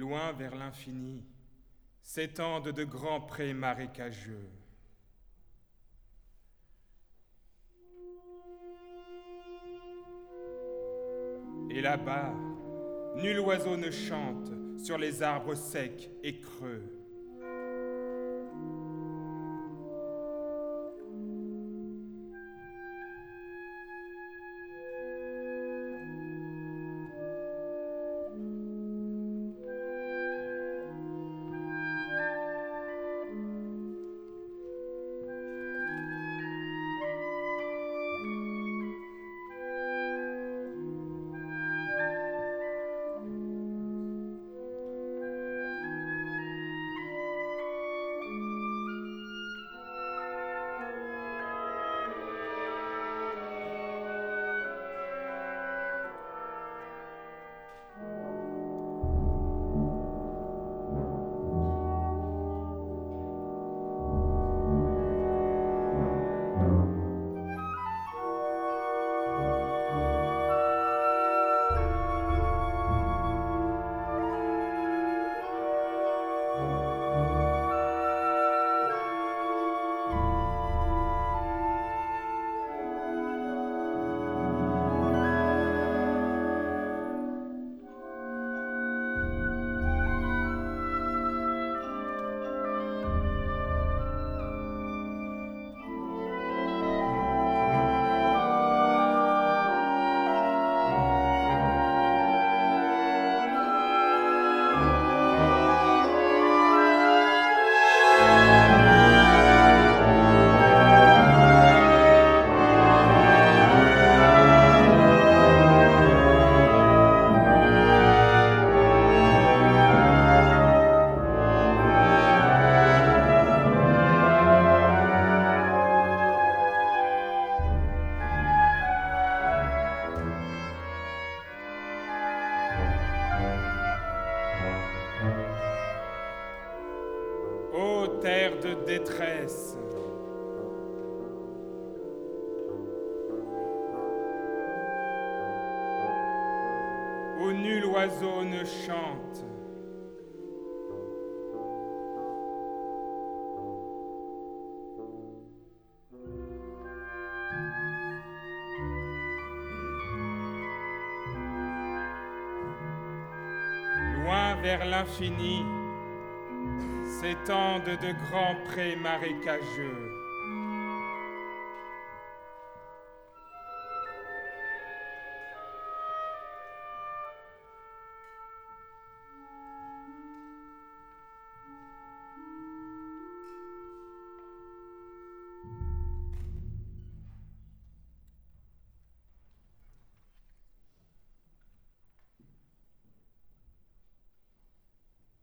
loin vers l'infini, s'étendent de grands prés marécageux. Et là-bas, nul oiseau ne chante sur les arbres secs et creux. Ô terre de détresse, où nul oiseau ne chante, loin vers l'infini, s'étendent de grands prés marécageux.